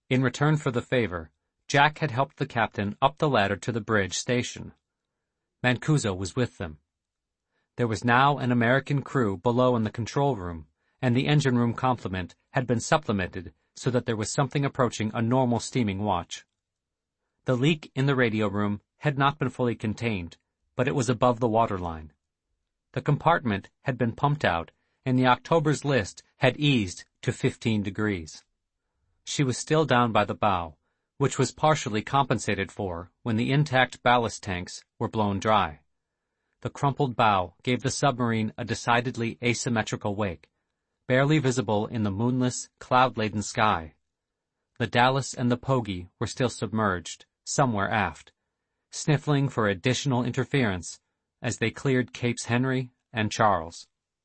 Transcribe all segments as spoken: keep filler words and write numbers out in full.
In return for the favor, Jack had helped the captain up the ladder to the bridge station. Mancuso was with them. There was now an American crew below in the control room, and the engine room complement had been supplemented so that there was something approaching a normal steaming watch. The leak in the radio room had not been fully contained, but it was above the waterline. The compartment had been pumped out, and the October's list had eased to fifteen degrees. She was still down by the bow, which was partially compensated for when the intact ballast tanks were blown dry. The crumpled bow gave the submarine a decidedly asymmetrical wake, barely visible in the moonless, cloud-laden sky. The Dallas and the Pogey were still submerged, somewhere aft, sniffling for additional interference as they cleared Capes Henry and Charles.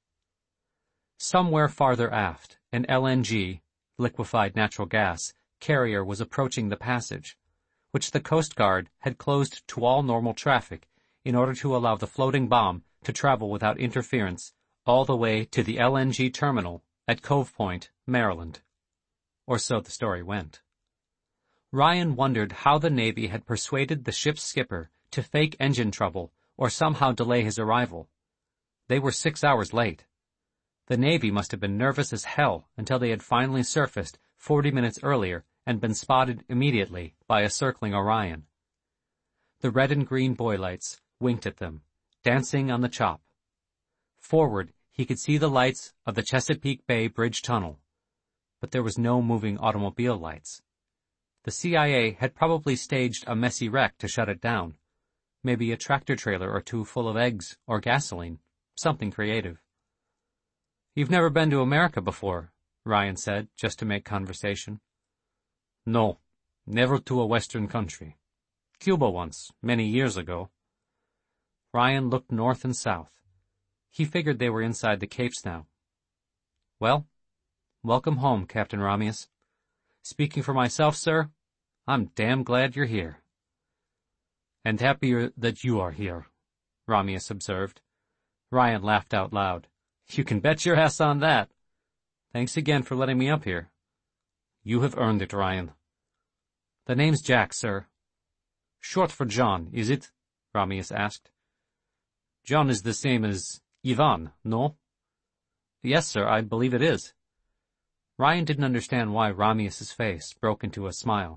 Somewhere farther aft, an L N G, liquefied natural gas, carrier was approaching the passage, which the Coast Guard had closed to all normal traffic in order to allow the floating bomb to travel without interference all the way to the L N G terminal at Cove Point, Maryland. Or so the story went. Ryan wondered how the Navy had persuaded the ship's skipper to fake engine trouble or somehow delay his arrival. They were six hours late. The Navy must have been nervous as hell until they had finally surfaced forty minutes earlier and been spotted immediately by a circling Orion. The red and green buoy lights winked at them, dancing on the chop. Forward, he could see the lights of the Chesapeake Bay Bridge Tunnel, but there was no moving automobile lights. The C I A had probably staged a messy wreck to shut it down, maybe a tractor-trailer or two full of eggs or gasoline, something creative. "You've never been to America before," Ryan said, just to make conversation. "No, never to a Western country. Cuba once, many years ago." Ryan looked north and south. He figured they were inside the Capes now. "Well, welcome home, Captain Ramius. Speaking for myself, sir, I'm damn glad you're here." "And happier that you are here," Ramius observed. Ryan laughed out loud. "You can bet your ass on that. Thanks again for letting me up here." "You have earned it, Ryan." "The name's Jack, sir." "Short for John, is it?" Ramius asked. "John is the same as Ivan, no?" "Yes, sir, I believe it is." Ryan didn't understand why Ramius's face broke into a smile.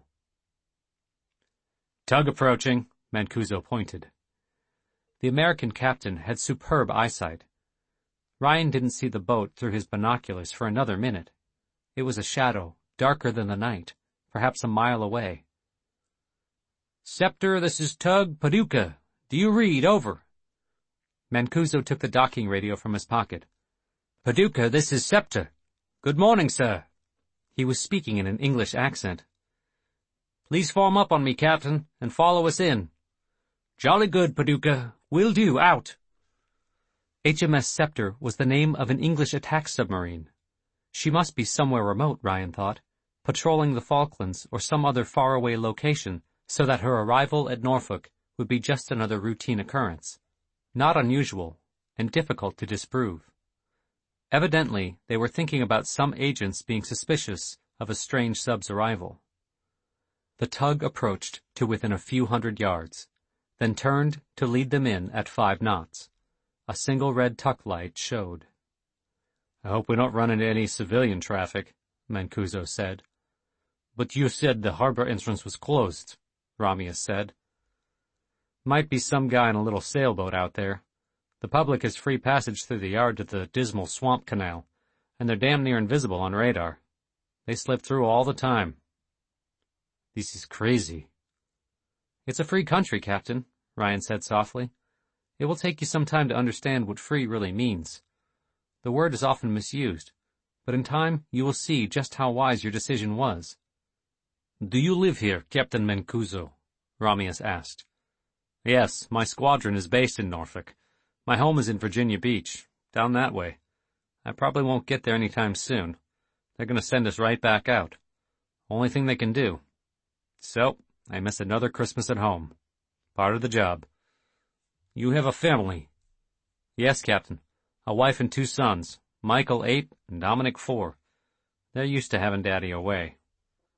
"Tug approaching," Mancuso pointed. The American captain had superb eyesight. Ryan didn't see the boat through his binoculars for another minute. It was a shadow, darker than the night, perhaps a mile away. "Scepter, this is Tug, Paducah. Do you read? Over." Mancuso took the docking radio from his pocket. "Paducah, this is Scepter. Good morning, sir." He was speaking in an English accent. "Please form up on me, Captain, and follow us in." "Jolly good, Paducah. Will do, out." H M S Scepter was the name of an English attack submarine. She must be somewhere remote, Ryan thought, patrolling the Falklands or some other faraway location so that her arrival at Norfolk would be just another routine occurrence. Not unusual, and difficult to disprove. Evidently, they were thinking about some agents being suspicious of a strange sub's arrival. The tug approached to within a few hundred yards, then turned to lead them in at five knots. A single red tuck light showed. "I hope we don't run into any civilian traffic," Mancuso said. "But you said the harbor entrance was closed," Ramius said. "Might be some guy in a little sailboat out there. The public has free passage through the yard to the dismal swamp canal, and they're damn near invisible on radar. They slip through all the time." "This is crazy." "It's a free country, Captain," Ryan said softly. "It will take you some time to understand what free really means. The word is often misused, but in time you will see just how wise your decision was." "Do you live here, Captain Mancuso?" Ramius asked. "Yes, my squadron is based in Norfolk. My home is in Virginia Beach, down that way. I probably won't get there any time soon. They're going to send us right back out. Only thing they can do. So, I miss another Christmas at home. Part of the job." "You have a family?" "Yes, Captain. A wife and two sons, Michael eight and Dominic four. They're used to having Daddy away."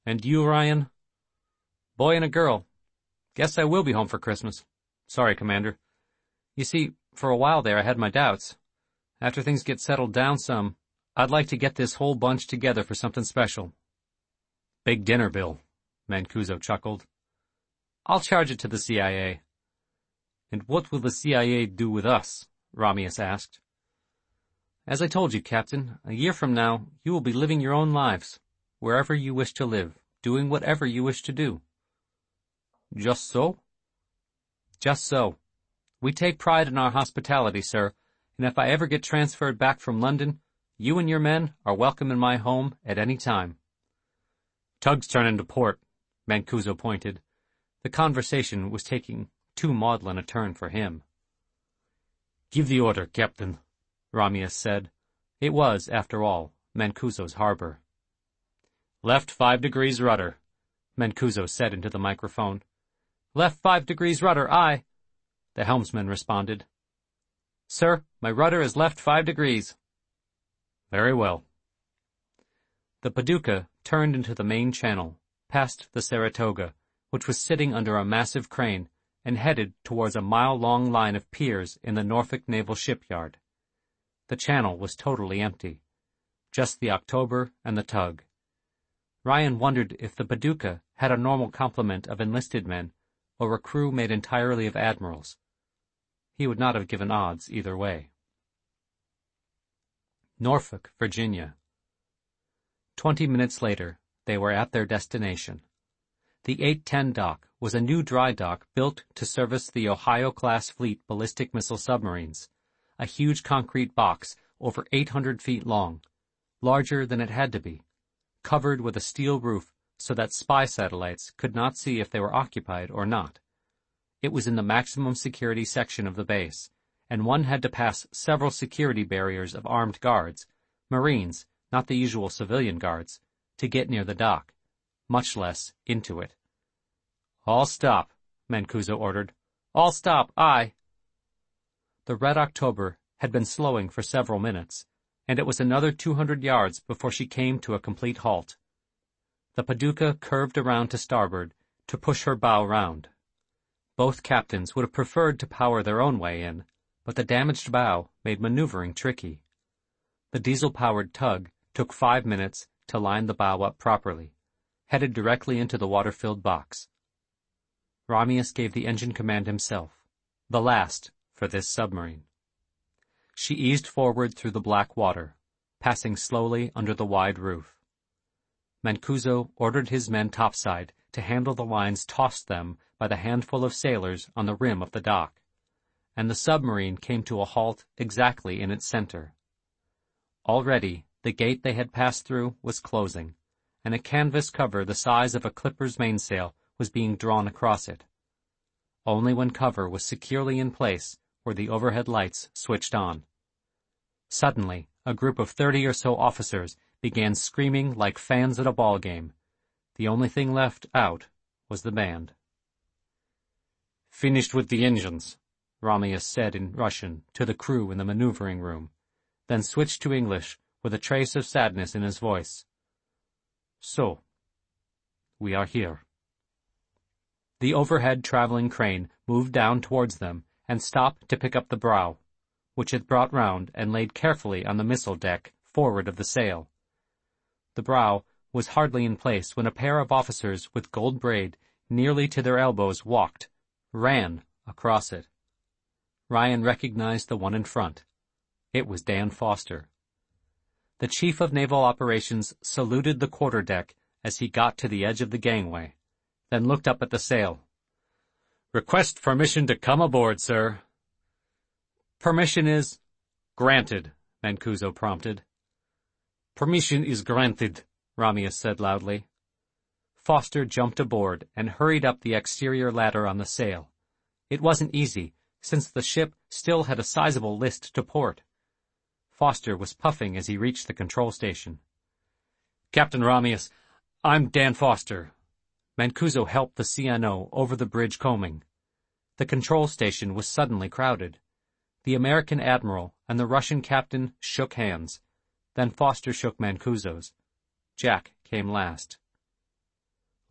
And you, Ryan? Boy and a girl. Guess I will be home for Christmas. Sorry, Commander. You see, for a while there I had my doubts. After things get settled down some, I'd like to get this whole bunch together for something special. Big dinner bill, Mancuso chuckled. I'll charge it to the C I A. And what will the C I A do with us? Ramius asked. As I told you, Captain, a year from now, you will be living your own lives, wherever you wish to live, doing whatever you wish to do. Just so? Just so. We take pride in our hospitality, sir, and if I ever get transferred back from London, you and your men are welcome in my home at any time. Tug's turn into port, Mancuso pointed. The conversation was taking too maudlin a turn for him. Give the order, Captain, Ramius said. It was, after all, Mancuso's harbor. Left five degrees rudder, Mancuso said into the microphone. Left five degrees rudder, aye, the helmsman responded. Sir, my rudder is left five degrees. Very well. The Paducah turned into the main channel, past the Saratoga, which was sitting under a massive crane, and headed towards a mile-long line of piers in the Norfolk Naval Shipyard. The channel was totally empty. Just the October and the tug. Ryan wondered if the Paducah had a normal complement of enlisted men, or a crew made entirely of admirals. He would not have given odds either way. Norfolk, Virginia. Twenty minutes later, they were at their destination. The eight ten dock was a new dry dock built to service the Ohio-class fleet ballistic missile submarines, a huge concrete box over eight hundred feet long, larger than it had to be, covered with a steel roof so that spy satellites could not see if they were occupied or not. It was in the maximum security section of the base, and one had to pass several security barriers of armed guards, Marines, not the usual civilian guards, to get near the dock, much less into it. All stop, Mancuso ordered. All stop, aye. The Red October had been slowing for several minutes, and it was another two hundred yards before she came to a complete halt. The Paducah curved around to starboard to push her bow round. Both captains would have preferred to power their own way in, but the damaged bow made maneuvering tricky. The diesel-powered tug took five minutes to line the bow up properly, headed directly into the water-filled box. Ramius gave the engine command himself, the last for this submarine. She eased forward through the black water, passing slowly under the wide roof. Mancuso ordered his men topside to handle the lines tossed them by the handful of sailors on the rim of the dock, and the submarine came to a halt exactly in its center. Already, the gate they had passed through was closing, and a canvas cover the size of a clipper's mainsail was being drawn across it. Only when cover was securely in place were the overhead lights switched on. Suddenly, a group of thirty or so officers began screaming like fans at a ball game. The only thing left out was the band. Finished with the engines, Ramius said in Russian to the crew in the maneuvering room, then switched to English with a trace of sadness in his voice. So, we are here. The overhead traveling crane moved down towards them and stopped to pick up the brow, which it brought round and laid carefully on the missile deck forward of the sail. The brow was hardly in place when a pair of officers with gold braid nearly to their elbows walked, ran, across it. Ryan recognized the one in front. It was Dan Foster. The Chief of Naval Operations saluted the quarterdeck as he got to the edge of the gangway, then looked up at the sail. Request permission to come aboard, sir. Permission is granted, Mancuso prompted. Permission is granted, Ramius said loudly. Foster jumped aboard and hurried up the exterior ladder on the sail. It wasn't easy, since the ship still had a sizable list to port. Foster was puffing as he reached the control station. Captain Ramius, I'm Dan Foster. Mancuso helped the C N O over the bridge combing. The control station was suddenly crowded. The American admiral and the Russian captain shook hands. Then Foster shook Mancuso's. Jack came last.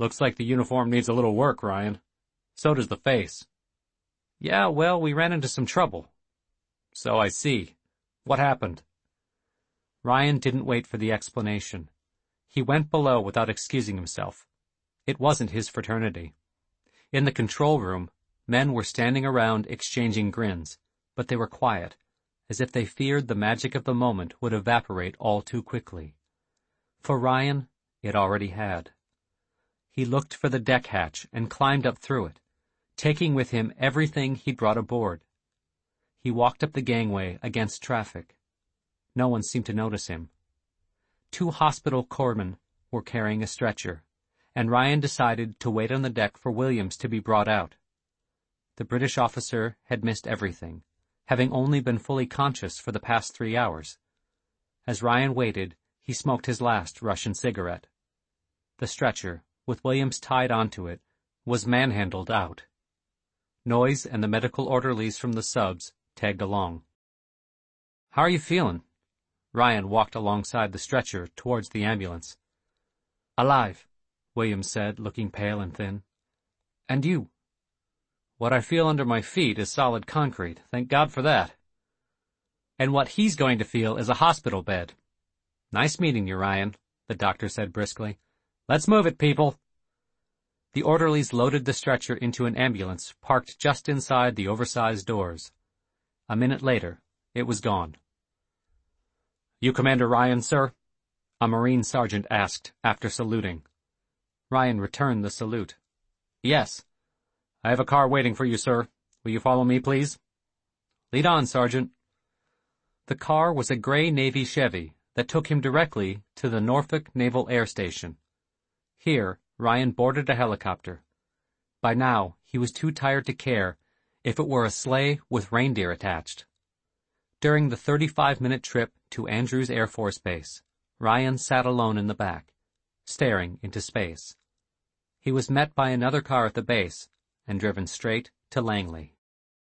Looks like the uniform needs a little work, Ryan. So does the face. Yeah, well, we ran into some trouble. So I see. What happened? Ryan didn't wait for the explanation. He went below without excusing himself. It wasn't his fraternity. In the control room, men were standing around exchanging grins, but they were quiet, as if they feared the magic of the moment would evaporate all too quickly. For Ryan, it already had. He looked for the deck hatch and climbed up through it, taking with him everything he'd brought aboard. He walked up the gangway against traffic. No one seemed to notice him. Two hospital corpsmen were carrying a stretcher, and Ryan decided to wait on the deck for Williams to be brought out. The British officer had missed everything, having only been fully conscious for the past three hours. As Ryan waited, he smoked his last Russian cigarette. The stretcher, with Williams tied onto it, was manhandled out. Noyes and the medical orderlies from the subs tagged along. How are you feeling? Ryan walked alongside the stretcher towards the ambulance. Alive, Williams said, looking pale and thin. And you? What I feel under my feet is solid concrete, thank God for that. And what he's going to feel is a hospital bed. Nice meeting you, Ryan, the doctor said briskly. Let's move it, people. The orderlies loaded the stretcher into an ambulance parked just inside the oversized doors. A minute later, it was gone. You Commander Ryan, sir? A Marine sergeant asked after saluting. Ryan returned the salute. Yes. I have a car waiting for you, sir. Will you follow me, please? Lead on, Sergeant. The car was a gray Navy Chevy that took him directly to the Norfolk Naval Air Station. Here, Ryan boarded a helicopter. By now, he was too tired to care if it were a sleigh with reindeer attached. During the thirty-five minute trip to Andrews Air Force Base, Ryan sat alone in the back, staring into space. He was met by another car at the base and driven straight to Langley.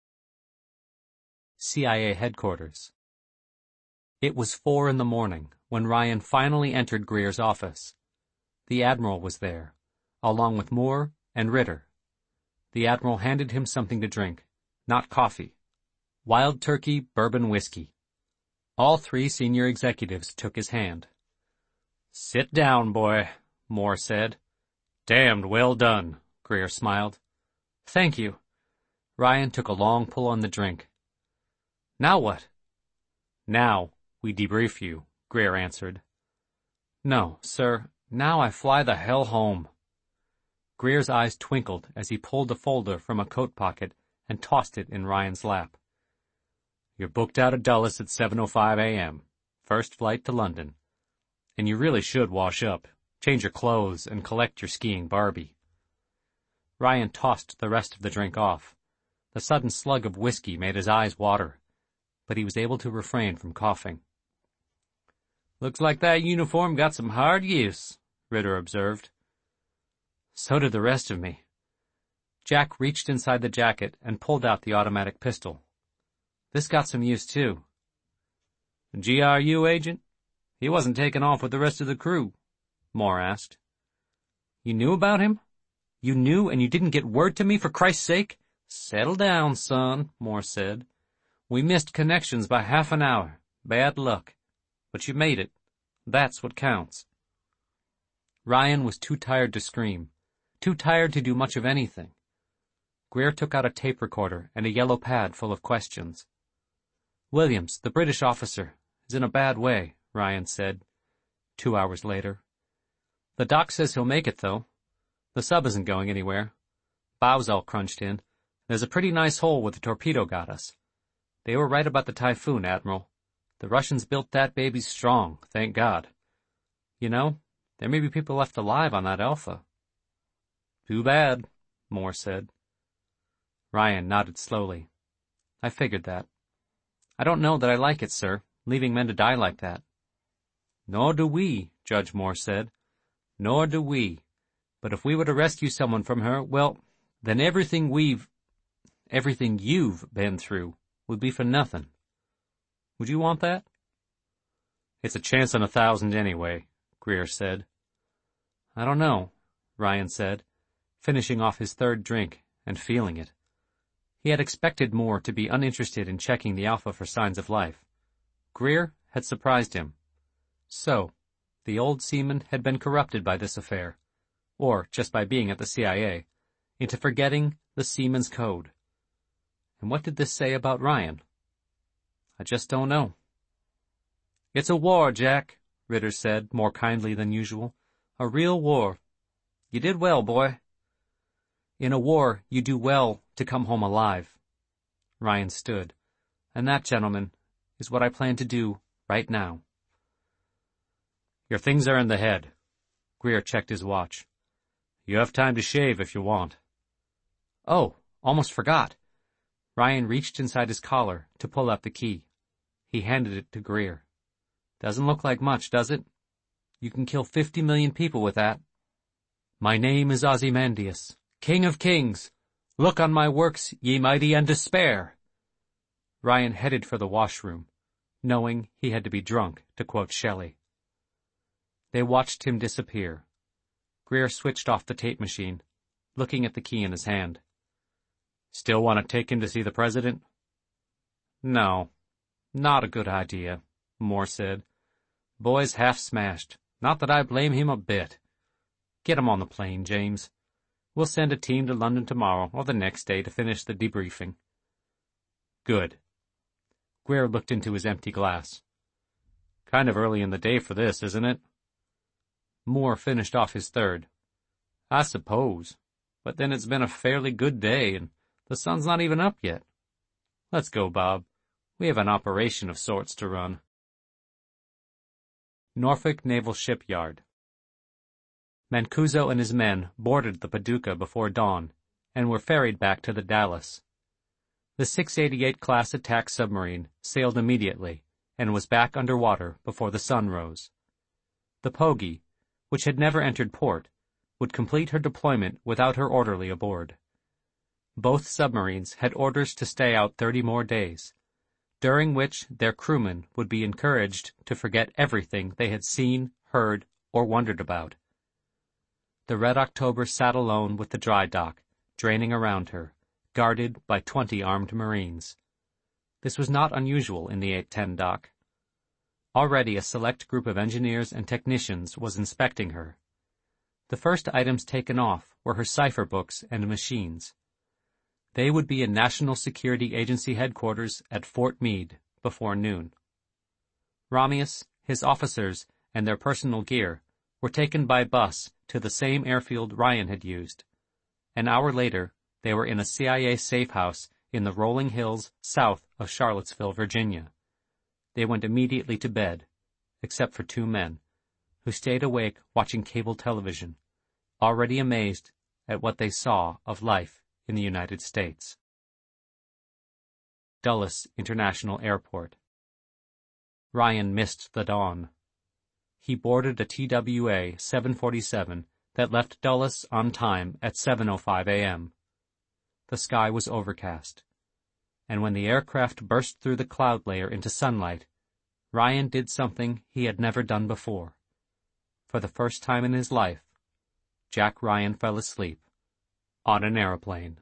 C I A headquarters. It was four in the morning when Ryan finally entered Greer's office. The Admiral was there, along with Moore and Ritter. The Admiral handed him something to drink, not coffee. Wild Turkey bourbon whiskey. All three senior executives took his hand. Sit down, boy, Moore said. Damned well done, Greer smiled. Thank you. Ryan took a long pull on the drink. Now what? Now we debrief you, Greer answered. No, sir, now I fly the hell home. Greer's eyes twinkled as he pulled a folder from a coat pocket and tossed it in Ryan's lap. You're booked out of Dulles at seven oh five a.m., first flight to London. And you really should wash up, change your clothes, and collect your skiing Barbie. Ryan tossed the rest of the drink off. The sudden slug of whiskey made his eyes water, but he was able to refrain from coughing. Looks like that uniform got some hard use, Ritter observed. So did the rest of me. Jack reached inside the jacket and pulled out the automatic pistol. This got some use, too. G R U agent? He wasn't taken off with the rest of the crew, Moore asked. You knew about him? You knew and you didn't get word to me, for Christ's sake? Settle down, son, Moore said. We missed connections by half an hour. Bad luck. But you made it. That's what counts. Ryan was too tired to scream, too tired to do much of anything. Greer took out a tape recorder and a yellow pad full of questions. Williams, the British officer, is in a bad way, Ryan said, two hours later. The doc says he'll make it, though. The sub isn't going anywhere. Bow's all crunched in. There's a pretty nice hole where the torpedo got us. They were right about the Typhoon, Admiral. The Russians built that baby strong, thank God. You know, there may be people left alive on that Alpha. Too bad, Moore said. Ryan nodded slowly. I figured that. I don't know that I like it, sir, leaving men to die like that. Nor do we, Judge Moore said. Nor do we. But if we were to rescue someone from her, well, then everything we've, everything you've been through would be for nothing. Would you want that? It's a chance on a thousand anyway, Greer said. I don't know. Ryan said, finishing off his third drink and feeling it. He had expected Moore to be uninterested in checking the Alpha for signs of life. Greer had surprised him. So, the old seaman had been corrupted by this affair, or just by being at the C I A, into forgetting the seaman's code. And what did this say about Ryan? I just don't know. It's a war, Jack, Ritter said, more kindly than usual. A real war. You did well, boy. In a war, you do well to come home alive. Ryan stood. And that, gentlemen, is what I plan to do right now. Your things are in the head. Greer checked his watch. You have time to shave if you want. Oh, almost forgot. Ryan reached inside his collar to pull out the key. He handed it to Greer. Doesn't look like much, does it? You can kill fifty million people with that. My name is Ozymandias, King of Kings. Look on my works, ye mighty, and despair. Ryan headed for the washroom, knowing he had to be drunk, to quote Shelley. They watched him disappear. Greer switched off the tape machine, looking at the key in his hand. Still want to take him to see the president? No, not a good idea, Moore said. Boy's half smashed. Not that I blame him a bit. Get him on the plane, James. We'll send a team to London tomorrow or the next day to finish the debriefing. Good. Greer looked into his empty glass. Kind of early in the day for this, isn't it? Moore finished off his third. I suppose. But then it's been a fairly good day, and the sun's not even up yet. Let's go, Bob. We have an operation of sorts to run. Norfolk Naval Shipyard. Mancuso and his men boarded the Paducah before dawn and were ferried back to the Dallas. The six eighty-eight class attack submarine sailed immediately and was back under water before the sun rose. The Pogey, which had never entered port, would complete her deployment without her orderly aboard. Both submarines had orders to stay out thirty more days, during which their crewmen would be encouraged to forget everything they had seen, heard, or wondered about. The Red October sat alone with the dry dock, draining around her, guarded by twenty armed Marines. This was not unusual in the eight ten dock. Already a select group of engineers and technicians was inspecting her. The first items taken off were her cipher books and machines. They would be in National Security Agency headquarters at Fort Meade before noon. Ramius, his officers, and their personal gear were taken by bus to the same airfield Ryan had used. An hour later, they were in a C I A safe house in the rolling hills south of Charlottesville, Virginia. They went immediately to bed, except for two men, who stayed awake watching cable television, already amazed at what they saw of life in the United States. Dulles International Airport. Ryan missed the dawn. He boarded a T W A seven forty-seven that left Dulles on time at seven oh five a.m. The sky was overcast, and when the aircraft burst through the cloud layer into sunlight, Ryan did something he had never done before. For the first time in his life, Jack Ryan fell asleep on an airplane.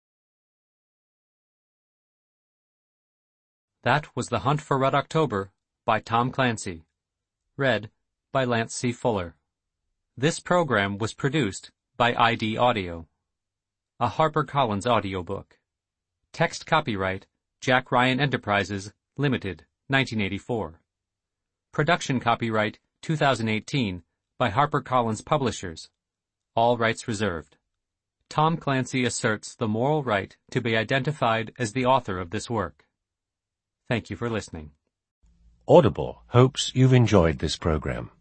That was The Hunt for Red October by Tom Clancy. Read by Lance C. Fuller. This program was produced by I D Audio. A HarperCollins audiobook. Text copyright Jack Ryan Enterprises, Limited, nineteen eighty-four. Production copyright two thousand eighteen by HarperCollins Publishers. All rights reserved. Tom Clancy asserts the moral right to be identified as the author of this work. Thank you for listening. Audible hopes you've enjoyed this program.